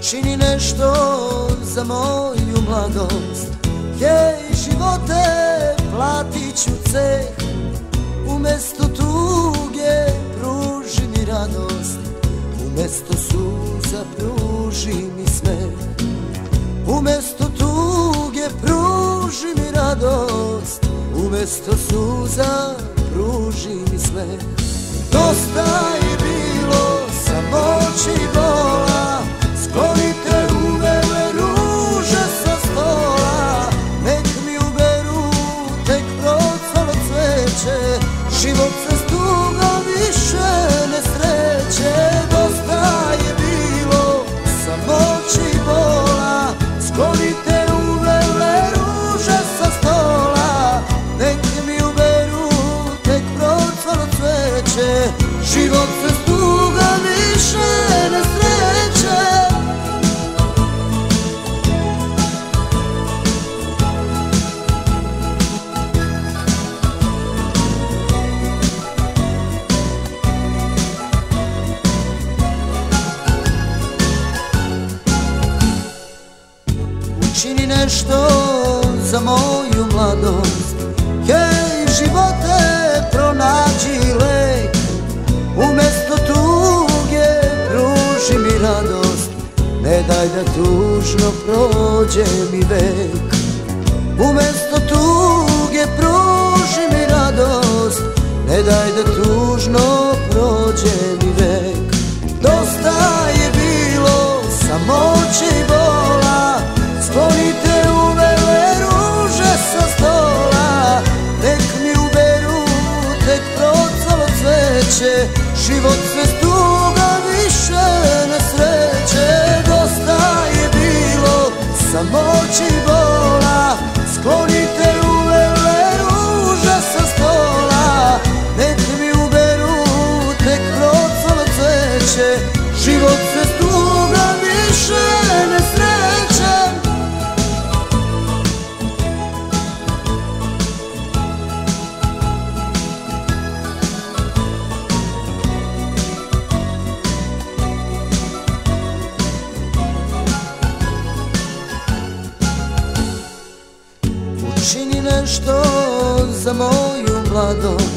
Učini nešto za moju mladost. Hej živote, platit ću ceh. Umesto tuge pruži mi radost. Umesto suza pruži mi smeh. Umesto tuge pruži mi radost. Umesto suza pruži mi smeh. Dosta je bilo samoći i bola. Sklonite uvele ruže sa stola. Nek mi uberu tek procvalo cveće. Život se s tugom više ne sreće. Dosta je bilo samoći i bola. Sklonite uvele ruže sa stola. Nek mi uberu tek procvalo cveće. Život se s tugom više ne sreće. Učini nešto za moju mladost. Hej živote, pronađi lek. Umesto tuge pruži mi radost. Ne daj da tužno prođe mi vek. Umesto tuge pruži mi radost. Ne daj da tužno prođe mi vek. Dosta je bilo samoće i bola. Sklonite uvele ruže sa stola. Nek mi uberu tek procvalo cveće. Život se s tuga više ne sreće. Dosta je bilo samoći i bola. Sklonite uvele ruže sa stola. Nek mi uberu tek procvalo cveće. Život se s tuga više ne sreće. Učini nešto za moju mladost.